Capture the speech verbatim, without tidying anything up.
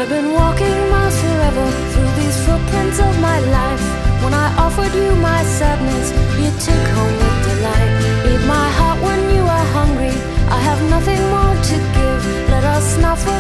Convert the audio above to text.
I've been walking miles forever through these footprints of my life. When I offered you my sadness, you took home with delight. Eat my heart when you are hungry, I have nothing more to give. Let us snuff